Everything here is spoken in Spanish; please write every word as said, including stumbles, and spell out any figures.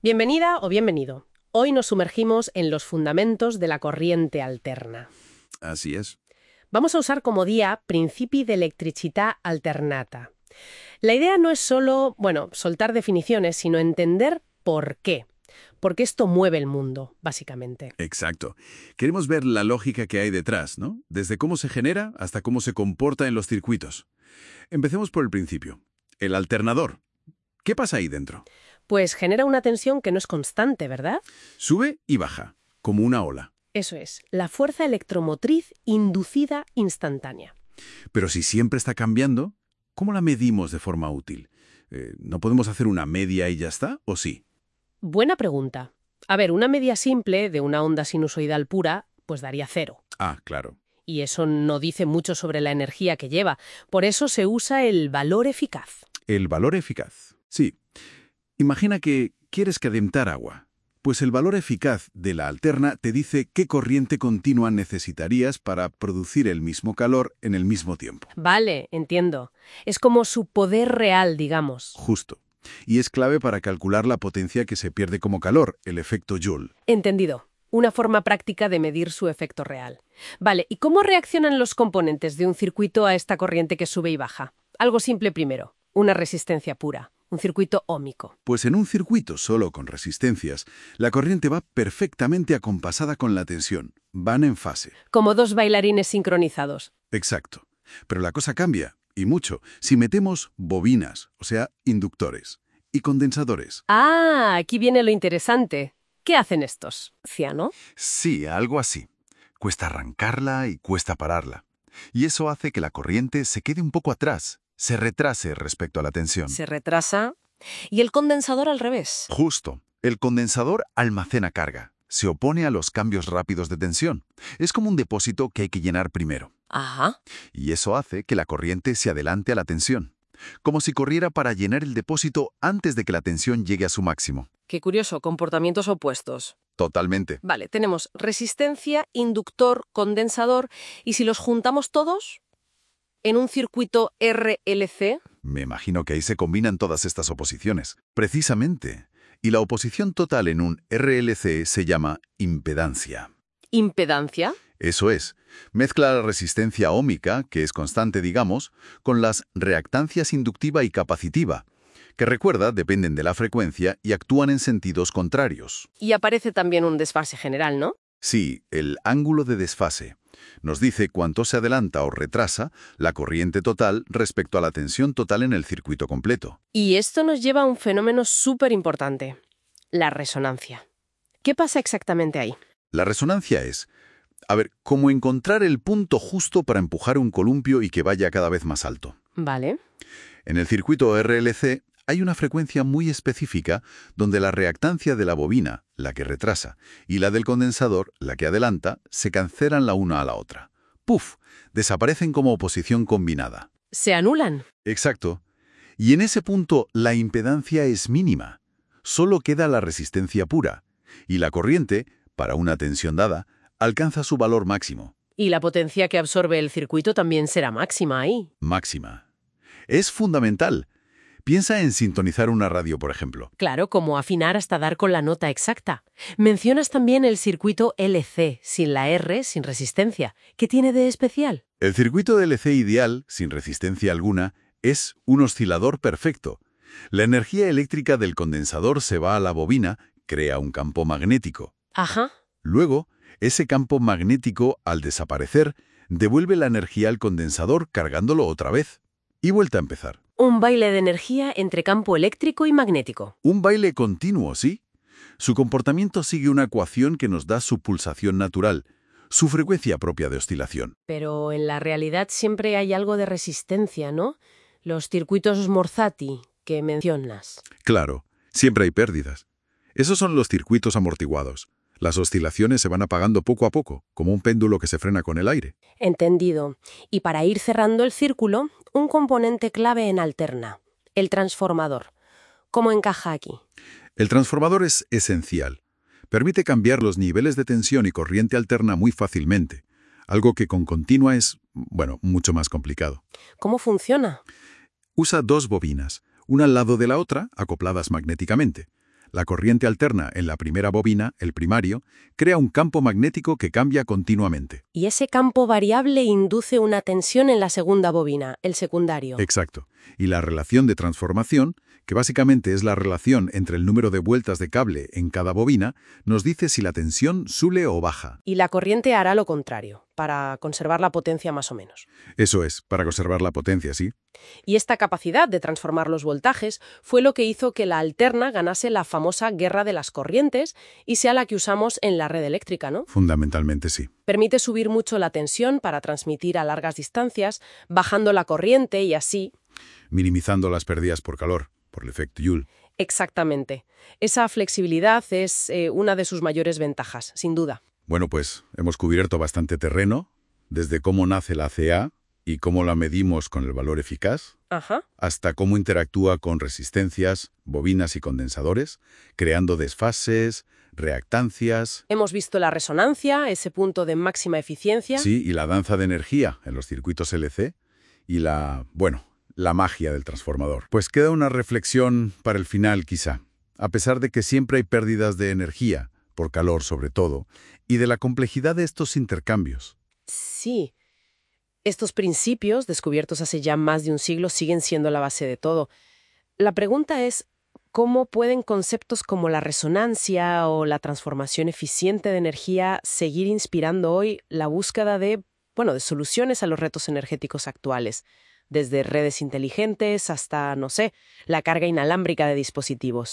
Bienvenida o bienvenido. Hoy nos sumergimos en los fundamentos de la corriente alterna. Así es. Vamos a usar como guía principi d'electricità alternata. La idea no es solo, bueno, soltar definiciones, sino entender por qué. Porque esto mueve el mundo, básicamente. Exacto. Queremos ver la lógica que hay detrás, ¿no? Desde cómo se genera hasta cómo se comporta en los circuitos. Empecemos por el principio. El alternador. ¿Qué pasa ahí dentro? Pues genera una tensión que no es constante, ¿verdad? Sube y baja, como una ola. Eso es, la fuerza electromotriz inducida instantánea. Pero si siempre está cambiando, ¿cómo la medimos de forma útil? Eh, ¿No podemos hacer una media y ya está? ¿O sí? Buena pregunta. A ver, una media simple de una onda sinusoidal pura, pues daría cero. Ah, claro. Y eso no dice mucho sobre la energía que lleva. Por eso se usa el valor eficaz. El valor eficaz. Sí. Imagina que quieres calentar agua. Pues el valor eficaz de la alterna te dice qué corriente continua necesitarías para producir el mismo calor en el mismo tiempo. Vale, entiendo. Es como su poder real, digamos. Justo. Y es clave para calcular la potencia que se pierde como calor, el efecto Joule. Entendido. Una forma práctica de medir su efecto real. Vale, ¿y cómo reaccionan los componentes de un circuito a esta corriente que sube y baja? Algo simple primero. Una resistencia pura. Un circuito óhmico. Pues en un circuito solo con resistencias, la corriente va perfectamente acompasada con la tensión. Van en fase. Como dos bailarines sincronizados. Exacto. Pero la cosa cambia, y mucho, si metemos bobinas, o sea, inductores, y condensadores. Ah, aquí viene lo interesante. ¿Qué hacen estos? ¿Ciano? Sí, algo así. Cuesta arrancarla y cuesta pararla. Y eso hace que la corriente se quede un poco atrás, se retrase respecto a la tensión. Se retrasa. ¿Y el condensador al revés? Justo. El condensador almacena carga. Se opone a los cambios rápidos de tensión. Es como un depósito que hay que llenar primero. Ajá. Y eso hace que la corriente se adelante a la tensión. Como si corriera para llenar el depósito antes de que la tensión llegue a su máximo. Qué curioso, comportamientos opuestos. Totalmente. Vale, tenemos resistencia, inductor, condensador, y si los juntamos todos en un circuito R L C... Me imagino que ahí se combinan todas estas oposiciones. Precisamente. Y la oposición total en un R L C se llama impedancia. ¿Impedancia? Eso es. Mezcla la resistencia óhmica, que es constante, digamos, con las reactancias inductiva y capacitiva, que recuerda, dependen de la frecuencia y actúan en sentidos contrarios. Y aparece también un desfase general, ¿no? Sí, el ángulo de desfase. Nos dice cuánto se adelanta o retrasa la corriente total respecto a la tensión total en el circuito completo. Y esto nos lleva a un fenómeno súper importante, la resonancia. ¿Qué pasa exactamente ahí? La resonancia es, a ver, como encontrar el punto justo para empujar un columpio y que vaya cada vez más alto. Vale. En el circuito R L C hay una frecuencia muy específica donde la reactancia de la bobina, la que retrasa, y la del condensador, la que adelanta, se cancelan la una a la otra. ¡Puf! Desaparecen como oposición combinada. ¿Se anulan? Exacto. Y en ese punto la impedancia es mínima. Solo queda la resistencia pura. Y la corriente, para una tensión dada, alcanza su valor máximo. Y la potencia que absorbe el circuito también será máxima ahí. Máxima. Es fundamental. Piensa en sintonizar una radio, por ejemplo. Claro, como afinar hasta dar con la nota exacta. Mencionas también el circuito L C, sin la R, sin resistencia. ¿Qué tiene de especial? El circuito de L C ideal, sin resistencia alguna, es un oscilador perfecto. La energía eléctrica del condensador se va a la bobina, crea un campo magnético. Ajá. Luego, ese campo magnético, al desaparecer, devuelve la energía al condensador cargándolo otra vez. Y vuelta a empezar. Un baile de energía entre campo eléctrico y magnético. Un baile continuo, ¿sí? Su comportamiento sigue una ecuación que nos da su pulsación natural, su frecuencia propia de oscilación. Pero en la realidad siempre hay algo de resistencia, ¿no? Los circuitos Morzati que mencionas. Claro, siempre hay pérdidas. Esos son los circuitos amortiguados. Las oscilaciones se van apagando poco a poco, como un péndulo que se frena con el aire. Entendido. Y para ir cerrando el círculo, un componente clave en alterna, el transformador. ¿Cómo encaja aquí? El transformador es esencial. Permite cambiar los niveles de tensión y corriente alterna muy fácilmente, algo que con continua es, bueno, mucho más complicado. ¿Cómo funciona? Usa dos bobinas, una al lado de la otra, acopladas magnéticamente. La corriente alterna en la primera bobina, el primario, crea un campo magnético que cambia continuamente. Y ese campo variable induce una tensión en la segunda bobina, el secundario. Exacto. Y la relación de transformación, que básicamente es la relación entre el número de vueltas de cable en cada bobina, nos dice si la tensión sube o baja. Y la corriente hará lo contrario, para conservar la potencia más o menos. Eso es, para conservar la potencia, sí. Y esta capacidad de transformar los voltajes fue lo que hizo que la alterna ganase la famosa guerra de las corrientes y sea la que usamos en la red eléctrica, ¿no? Fundamentalmente sí. Permite subir mucho la tensión para transmitir a largas distancias, bajando la corriente y así... Minimizando las pérdidas por calor, por el efecto Joule. Exactamente. Esa flexibilidad es eh, una de sus mayores ventajas, sin duda. Bueno, pues hemos cubierto bastante terreno, desde cómo nace la C A y cómo la medimos con el valor eficaz, Ajá. hasta cómo interactúa con resistencias, bobinas y condensadores, creando desfases, reactancias. Hemos visto la resonancia, ese punto de máxima eficiencia. Sí, y la danza de energía en los circuitos L C y la, bueno, la magia del transformador. Pues queda una reflexión para el final, quizá. A pesar de que siempre hay pérdidas de energía, por calor sobre todo, y de la complejidad de estos intercambios. Sí. Estos principios, descubiertos hace ya más de un siglo, siguen siendo la base de todo. La pregunta es, ¿cómo pueden conceptos como la resonancia o la transformación eficiente de energía seguir inspirando hoy la búsqueda de, bueno, de soluciones a los retos energéticos actuales? Desde redes inteligentes hasta, no sé, la carga inalámbrica de dispositivos.